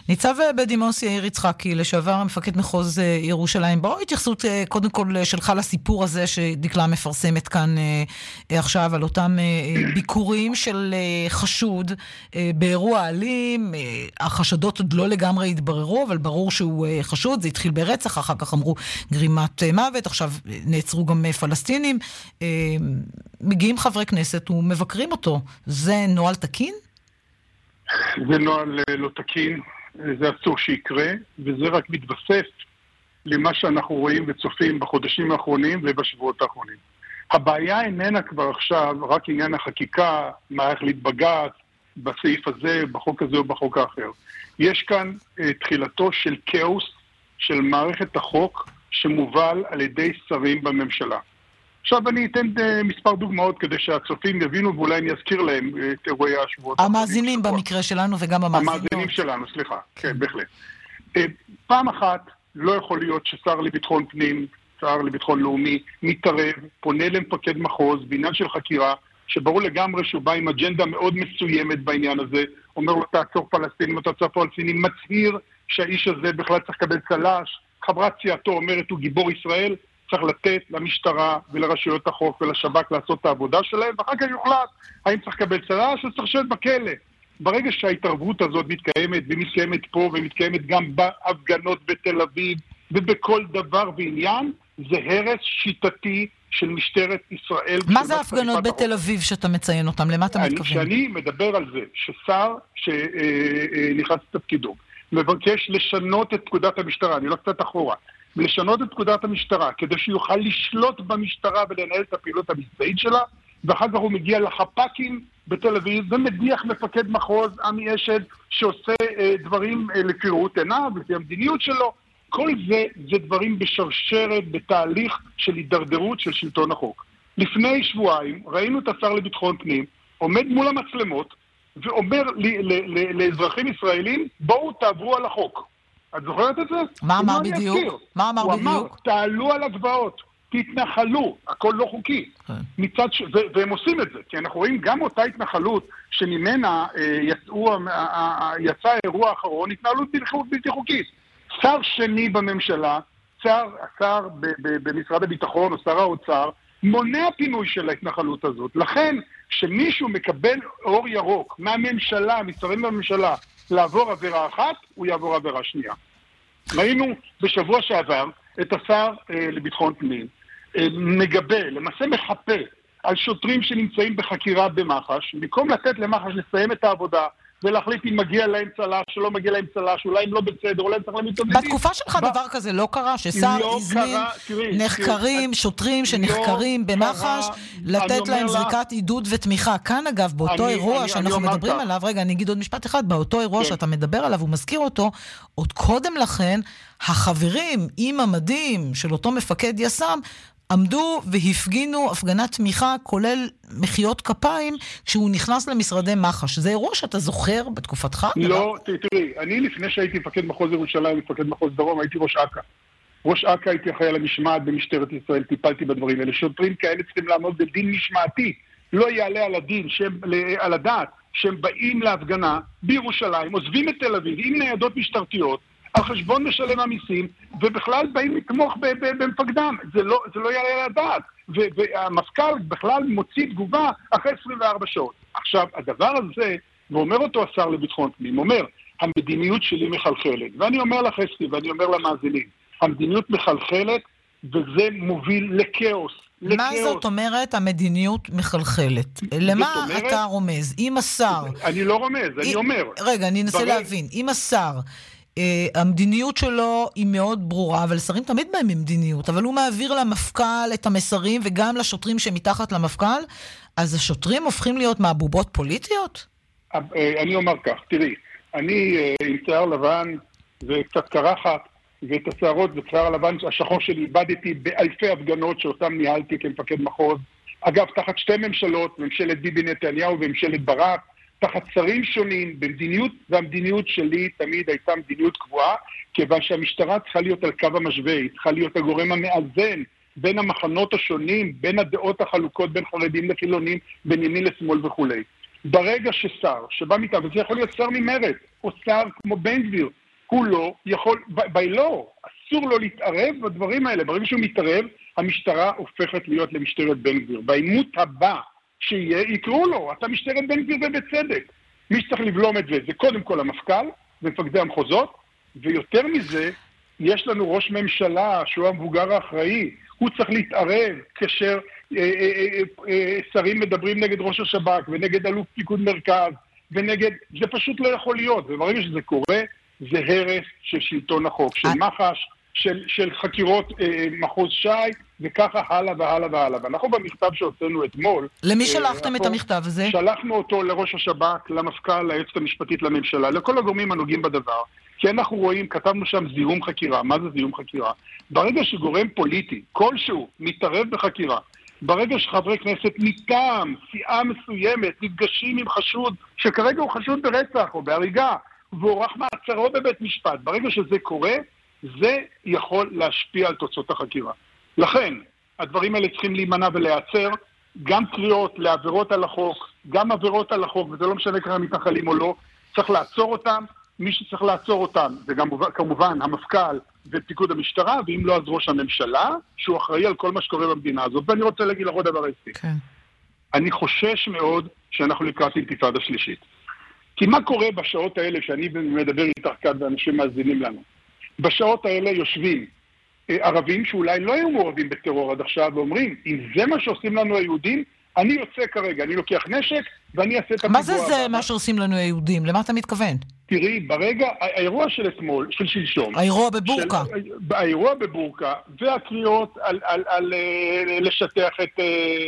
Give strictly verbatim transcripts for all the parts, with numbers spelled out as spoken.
ניצב בדימוס יאיר יצחקי, לשעבר מפקד מחוז ירושלים, בואו התייחסות קודם כל שלך לסיפור הזה שדקלה מפרסמת כאן עכשיו, על אותם ביקורים של חשוד באירוע אלים. החשדות עוד לא לגמרי התבררו, אבל ברור שהוא חשוד, זה התחיל ברצח, אחר כך אמרו גרימת מוות, עכשיו נעצרו גם פלסטינים. מגיעים חברי כנסת ומבקרים אותו. זה נועל תקין? זה נועל לא תקין, זה אסור שיקרה, וזה רק מתווסף למה שאנחנו רואים וצופים בחודשים האחרונים ובשבועות האחרונים. הבעיה איננה כבר עכשיו רק עניין החקיקה, מה החליט בג"ץ, בסעיף הזה, בחוק הזה או בחוק האחר. יש כאן uh, תחילתו של כאוס של מערכת החוק שמובל על ידי שרים בממשלה. עכשיו אני אתן מספר דוגמאות כדי שהצופים יבינו, ואולי אני אזכיר להם את אירועי השבועות. המאזינים במקרה שלנו וגם המאזינות. המאזינים שלנו, סליחה. כן, בהחלט. פעם אחת לא יכול להיות ששר לביטחון פנים, שר לביטחון לאומי, מתערב, פונה למפקד מחוז בעניין של חקירה, שברור לגמרי שהוא בא עם אג'נדה מאוד מסוימת בעניין הזה, אומר לו תעצור פלסטינים, תעצור פלסטינים, מצהיר שהאיש הזה בכלל צריך לקבל צל"ש, חברת סיעתו אומרת הוא גיבור ישראל, צריך לתת למשטרה ולרשויות החוק ולשב"כ לעשות את העבודה שלהם, ואחר כך יוחלט האם צריך לקבל צל"ש או צריך לשבת בכלא. ברגע שההתערבות הזאת מתקיימת, ומתקיימת פה ומתקיימת גם בהפגנות בתל אביב ובכל דבר ועניין, זה הרס שיטתי של משטרת ישראל. מה זה ההפגנות בתל אביב שאתה מציין אותם? למה אתה מתכוון? כשאני מדבר על זה ששר שנכנס לתפקידו מבקש לשנות את פקודת המשטרה, אני לא קצת אחורה, ולשנות את פקודת המשטרה, כדי שיוכל לשלוט במשטרה ולנהל את הפעילות המבצעית שלה, ואחר כך הוא מגיע לחפ"קים בתל אביב, ומדיח מפקד מחוז, עמי אשד, שעושה אה, דברים אה, לפי ראות עיניו, לפי המדיניות שלו. כל זה, זה דברים בשרשרת, בתהליך של הידרדרות של שלטון החוק. לפני שבועיים ראינו את השר לביטחון פנים, עומד מול המצלמות, ואומר לי, ל, ל, לאזרחים ישראלים, בואו תעברו על החוק. את זוכרת את זה? מה אמר בדיוק? מה אמר בדיוק? הוא אמר, תעלו על הגבעות, תתנחלו, הכל לא חוקי. מצד ש... ו- והם עושים את זה, כי אנחנו רואים גם אותה התנחלות שממנה אה, יצאו, אה, אה, יצא האירוע האחרון, התנהלות בלתי חוקית. שר שני בממשלה, שר, שר ב- ב- במשרד הביטחון או שר האוצר, מונע פינוי של ההתנחלות הזאת. לכן, שמישהו מקבל אור ירוק מהממשלה, משרים בממשלה, לעבור עבירה אחת, הוא יעבור עבירה שנייה. ראינו בשבוע שעבר את השר אה, לביטחון פנים, אה, מגבה, למעשה מחפה, על שוטרים שנמצאים בחקירה במח"ש, במקום לתת למח"ש לסיים את העבודה, ולהחליט אם מגיע להם צל"ש, שלא מגיע להם צל"ש, אולי הם לא בסדר, אולי הם צריך להם מתעודדים. בתקופה שלך ב... דבר כזה לא קרה, ששר לא הזמין תראי, נחקרים, תראי, שוטרים שנחקרים לא במח"ש, לתת להם זריקת עידוד ותמיכה. כאן אגב, באותו אני, אירוע אני, שאנחנו אני מדברים עליו, רגע, אני אגיד עוד משפט אחד, באותו אירוע כן. שאתה מדבר עליו, הוא מזכיר אותו, עוד קודם לכן, החברים עם המדים של אותו מפקד יס"מ, עמדו והפגינו הפגנת תמיכה, כולל מחיאות כפיים, כשהוא נכנס למשרדי מח"ש. זה אירוע שאתה זוכר בתקופתך? לא, תראי, אני לפני שהייתי מפקד מחוז ירושלים, מפקד מחוז דרום, הייתי ראש אכ"א. ראש אכ"א הייתי אחראי על המשמעת במשטרת ישראל, טיפלתי בדברים האלה. שוטרים כאלה צריכים לעמוד בדין משמעתי. לא יעלה על הדין, שהם, על הדעת, שהם באים להפגנה בירושלים, עוזבים את תל אביב, עם ניידות משטרתיות, על חשבון משלם המיסים, ובכלל באים לתמוך במפקדם. זה לא, זה לא יעלה על הדעת. והמפכ"ל בכלל מוציא תגובה אחרי עשרים וארבע שעות. עכשיו, הדבר הזה, ואומר אותו השר לביטחון פנים, אומר, המדיניות שלי מחלחלת. ואני אומר לך, אסתי, ואני אומר למאזינים, המדיניות מחלחלת, וזה מוביל לקאוס. מה זאת אומרת המדיניות מחלחלת? למה אתה רומז? אם השר... אני לא רומז, אני אומר. רגע, אני אנסה להבין. אם השר... Uh, המדיניות שלו היא מאוד ברורה, אבל שרים תמיד בהם ממדיניות, אבל הוא מעביר למפכ"ל את המסרים וגם לשוטרים שמתחת למפכ"ל, אז השוטרים הופכים להיות מהבובות פוליטיות? Uh, אני אומר כך, תראי, אני uh, עם שיער לבן וקצת קרחת, ואת השערות ושיער לבן השחור שלי איבדתי באלפי הפגנות שאותם ניהלתי כמפקד מחוז. אגב, תחת שתי ממשלות, ממשלת ביבי נתניהו וממשלת ברק, תחת שרים שונים, במדיניות, והמדיניות שלי תמיד הייתה מדיניות קבועה, כיוון שהמשטרה צריכה להיות על קו המשווה, היא צריכה להיות הגורם המאזן בין המחנות השונים, בין הדעות החלוקות, בין חרדים לחילונים, בין ימין לשמאל וכו'. ברגע ששר, שבא מטעם, וזה יכול להיות שר ממרצ, או שר כמו בן גביר. הוא לא יכול, בילו, אסור לו להתערב בדברים האלה. ברגע שהוא מתערב, המשטרה הופכת להיות למשטרת בן גביר. בעימות הבא שיהיה, יקראו לו, אתה משטרת בן גביר ובצדק. מי שצריך לבלום את זה, זה קודם כל המפכ"ל ומפקדי המחוזות, ויותר מזה, יש לנו ראש ממשלה שהוא המבוגר האחראי, הוא צריך להתערב כאשר אה, אה, אה, אה, שרים מדברים נגד ראש השב"כ ונגד אלוף פיקוד מרכז ונגד, זה פשוט לא יכול להיות, וברגע שזה קורה, זה הרס של שלטון החוק, של מח"ש, של, של חקירות אה, מחוז שי, וככה הלאה והלאה והלאה. ואנחנו במכתב שהוצאנו אתמול... למי שלחתם אה, את המכתב הזה? שלחנו אותו לראש השב"כ, למפכ"ל, ליועצת המשפטית לממשלה, לכל הגורמים הנוגעים בדבר, כי אנחנו רואים, כתבנו שם זיהום חקירה. מה זה זיהום חקירה? ברגע שגורם פוליטי, כלשהו, מתערב בחקירה, ברגע שחברי כנסת מטעם, סיעה מסוימת, נפגשים עם חשוד, שכרגע הוא חשוד ברצח או בהריגה, והוארך מעצרו בבית משפט, ברגע שזה קורה, זה יכול להשפיע על תוצאות החקירה. לכן, הדברים האלה צריכים להימנע ולהיעצר, גם קריאות לעבירות על החוק, גם עבירות על החוק, וזה לא משנה ככה מתנחלים או לא, צריך לעצור אותם, מי שצריך לעצור אותם, זה גם כמובן המפכ"ל ופיקוד המשטרה, ואם לא אז ראש הממשלה, שהוא אחראי על כל מה שקורה במדינה הזאת. ואני רוצה להגיד לך עוד דבר אסתי. כן. אני חושש מאוד שאנחנו לקראת אינתיפאדה שלישית. כי מה קורה בשעות האלה שאני מדבר איתך כאן ואנשים מאזינים לנו? בשעות האלה יושבים ערבים שאולי לא היו מעורבים בטרור עד עכשיו, ואומרים, אם זה מה שעושים לנו היהודים, אני יוצא כרגע, אני לוקח נשק ואני אעשה את הפיגוע. מה זה זה מה שעושים לנו היהודים? למה אתה מתכוון? תראי, ברגע, האירוע של אתמול, של שלשום. האירוע בבורקה. של, האירוע בבורקה, והקריאות על, על, על, על לשטח את,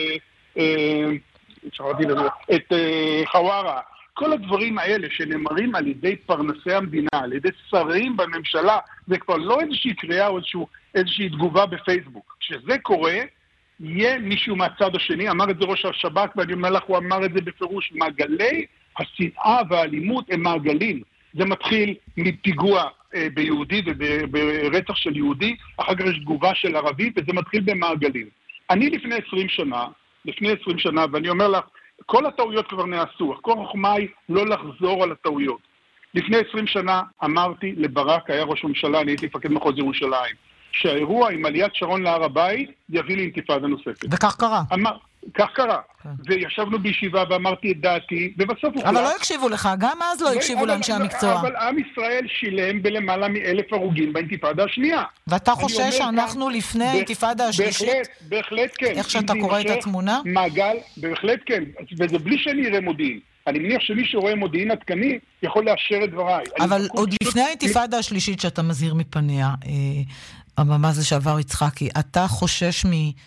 את חווארה. כל הדברים האלה שנאמרים על ידי פרנסי המדינה, על ידי שרים בממשלה, זה כבר לא איזושהי קריאה או איזושהי, איזושהי תגובה בפייסבוק. כשזה קורה, יהיה מישהו מהצד השני, אמר את זה ראש השב"כ, ואני אומר לך, הוא אמר את זה בפירוש, מעגלי השנאה והאלימות הם מעגלים. זה מתחיל מפיגוע אה, ביהודי וברצח של יהודי, אחר כך יש תגובה של ערבי, וזה מתחיל במעגלים. אני לפני עשרים שנה, לפני עשרים שנה, ואני אומר לך, כל הטעויות כבר נעשו, כל החוכמה היא לא לחזור על הטעויות. לפני עשרים שנה אמרתי לברק, היה ראש ממשלה, אני הייתי מפקד מחוז ירושלים, שהאירוע עם עליית שרון להר הבית יביא לאינתיפאדה נוספת. וכך קרה. אמר, כך קרה. כן. וישבנו בישיבה ואמרתי את דעתי, ובסוף הוא... אבל לא הקשיבו לך, גם אז לא הקשיבו לאנשי המקצוע. אבל עם ישראל שילם בלמעלה מאלף הרוגים באינתיפאדה השנייה. ואתה חושב שאנחנו לפני האינתיפאדה השלישית? בהחלט, בהחלט כן. איך שאתה קורא את התמונה? מעגל, בהחלט כן. וזה בלי שאני אראה מודיעין. אני מניח שמי שרואה מודיעין עדכני יכול לאשר את דבריי. אבל עוד לפני האינתיפאדה השלישית שאתה מזהיר מפניה, הממ"ז לשעבר יצחקי, אתה חושש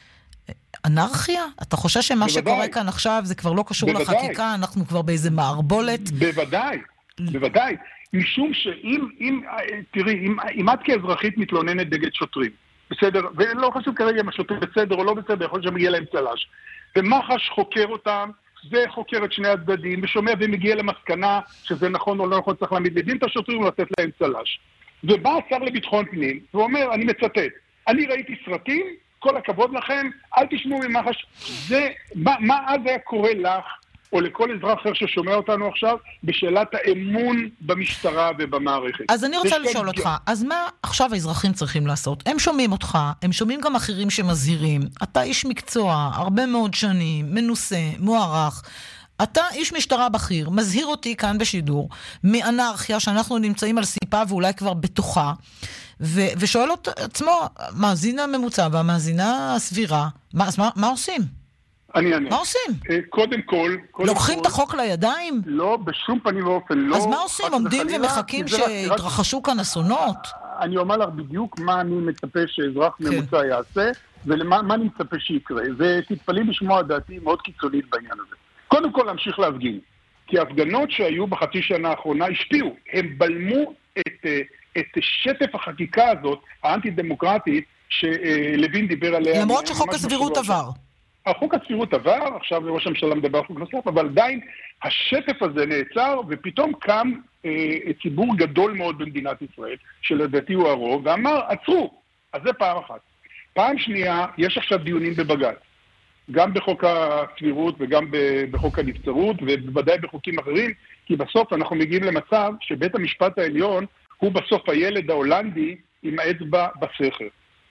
מאנרכיה? אתה חושש שמה שקורה כאן עכשיו זה כבר לא קשור לחקיקה, אנחנו כבר באיזה מערבולת? בוודאי, בוודאי. משום שאם, אם, תראי, אם, אם את כאזרחית מתלוננת נגד שוטרים, בסדר, ולא חשוב כרגע אם השוטרים בסדר או לא בסדר, יכול להיות שמגיע להם צל"ש, ומח"ש חוקר אותם, זה חוקר את שני הצדדים, ושומע ומגיע למסקנה שזה נכון או לא נכון, צריך להעמיד לדין את השוטרים ולתת להם צל"ש. ובא השר לביטחון פנים, ואומר, אני מצטט, אני ראיתי סרטים, כל הכבוד לכם, אל תשמעו ממח"ש, זה, מה, מה אז היה קורה לך, או לכל אזרח אחר ששומע אותנו עכשיו, בשאלת האמון במשטרה ובמערכת. אז אני רוצה לשאול אותך, אז מה עכשיו האזרחים צריכים לעשות? הם שומעים אותך, הם שומעים גם אחרים שמזהירים, אתה איש מקצוע, הרבה מאוד שנים, מנוסה, מוערך, אתה איש משטרה בכיר, מזהיר אותי כאן בשידור, מאנרכיה שאנחנו נמצאים על סיפה ואולי כבר בתוכה, ו- ושואל את עצמו, מאזינה הממוצע והמאזינה הסבירה, מה, אז מה, מה עושים? אני אענה. מה עושים? קודם כל... לוקחים את החוק לידיים? לא, בשום פנים ואופן, לא. אז מה עושים? עומדים ומחכים שיתרחשו כאן אסונות? אני אומר לך בדיוק מה אני מצפה שאזרח ממוצע יעשה, ומה אני מצפה שיקרה. ותתפלאים לשמוע דעתי מאוד קיצונית בעניין הזה. קודם כל להמשיך להפגין, כי ההפגנות שהיו בחצי שנה האחרונה השפיעו, הם בלמו את, את שטף החקיקה הזאת, האנטי-דמוקרטית, שלוין דיבר עליה. למרות שחוק הסבירות עבר. החוק הסבירות עבר, עכשיו ראש הממשלה מדבר על חוק נוסף, אבל עדיין השטף הזה נעצר, ופתאום קם אה, ציבור גדול מאוד במדינת ישראל, שלדעתי הוא הרוב, ואמר, עצרו. אז זה פעם אחת. פעם שנייה, יש עכשיו דיונים בבג"ץ. גם בחוק הסבירות וגם בחוק הנבצרות, ובוודאי בחוקים אחרים, כי בסוף אנחנו מגיעים למצב שבית המשפט העליון הוא בסוף הילד ההולנדי עם האצבע בסכר.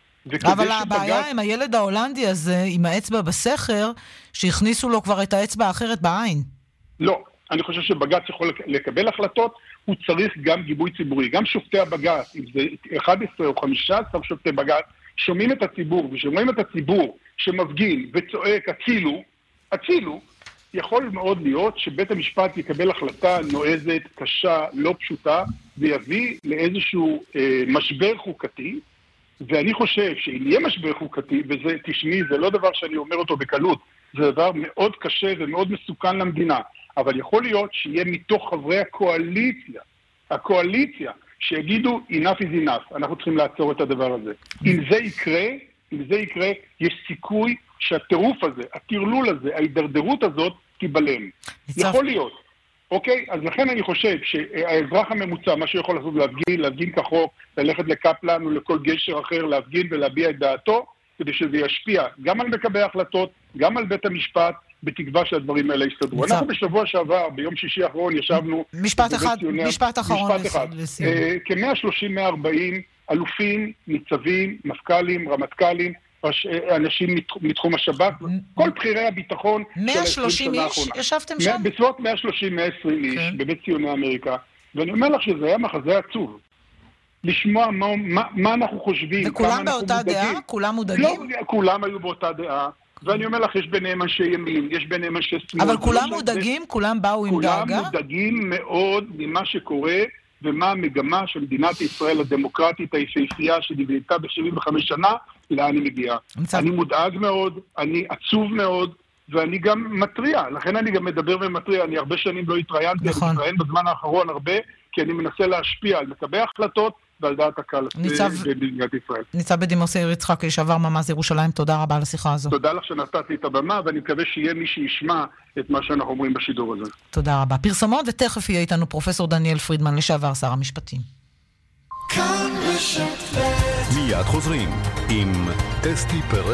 אבל הבעיה עם הילד ההולנדי הזה, עם האצבע בסכר, שהכניסו לו כבר את האצבע האחרת בעין. לא, אני חושב שבג"ץ יכול לקבל החלטות, הוא צריך גם גיבוי ציבורי. גם שופטי הבג"ץ, אם זה אחד עשר או חמישה עשר שופטי בג"ץ, שומעים את הציבור, ושומעים את הציבור שמפגין וצועק, הצילו, הצילו, יכול מאוד להיות שבית המשפט יקבל החלטה נועזת, קשה, לא פשוטה, ויביא לאיזשהו אה, משבר חוקתי, ואני חושב שאם יהיה משבר חוקתי, וזה, תשמעי, זה לא דבר שאני אומר אותו בקלות, זה דבר מאוד קשה ומאוד מסוכן למדינה, אבל יכול להיות שיהיה מתוך חברי הקואליציה, הקואליציה, שיגידו, enough is enough, אנחנו צריכים לעצור את הדבר הזה. אם זה יקרה, אם זה יקרה, יש סיכוי שהטירוף הזה, הטרלול הזה, ההידרדרות הזאת, תיבלם. יכול להיות. אוקיי? אז לכן אני חושב שהאזרח הממוצע, מה שיכול לעשות להפגין, להפגין כחוק, ללכת לקפלן או לכל גשר אחר, להפגין ולהביע את דעתו, כדי שזה ישפיע גם על מקבלי ההחלטות, גם על בית המשפט, בתקווה שהדברים האלה יסתדרו. אנחנו בשבוע שעבר, ביום שישי האחרון, ישבנו... משפט אחד, משפט אחרון לסיום. כ-מאה שלושים עד מאה ארבעים אלופים, ניצבים, מפכ"לים, רמטכ"לים, אנשים מתחום השב"כ, כל בחירי הביטחון מאה ושלושים איש ישבתם שם? בסביבות מאה ושלושים עד מאה ועשרים איש בבית ציוני אמריקה, ואני אומר לך שזה היה מחזה עצוב. לשמוע מה, מה, מה אנחנו חושבים. וכולם באותה דעה? כולם מודאגים? לא, כולם היו באותה דעה. ואני אומר לך, יש ביניהם אנשי ימין, יש ביניהם אנשי שמאל. אבל כולם מודאגים? כולם באו עם דאגה? כולם מודאגים מאוד ממה שקורה, ומה המגמה של מדינת ישראל הדמוקרטית היפהפייה שנבנתה ב-שבעים וחמש שנה, לאן היא מגיעה. אני מודאג מאוד, אני עצוב מאוד, ואני גם מטריע. לכן אני גם מדבר ומטריע. אני הרבה שנים לא התראיינתי, אני מתראיין בזמן האחרון הרבה, כי אני מנסה להשפיע על מקבלי החלטות ועל דעת הקהל במדינת ישראל. ניצב בדימוס יאיר יצחק, לשעבר ממ"ז ירושלים, תודה רבה על השיחה הזו. תודה לך שנתת לי את הבמה, ואני מקווה שיהיה מי שישמע את מה שאנחנו אומרים בשידור הזה. תודה רבה. פרסמות, ותכף יהיה איתנו פרופסור דניאל פרידמן, לשעבר שר המשפטים. מיד חוזרים עם אסתי פרץ.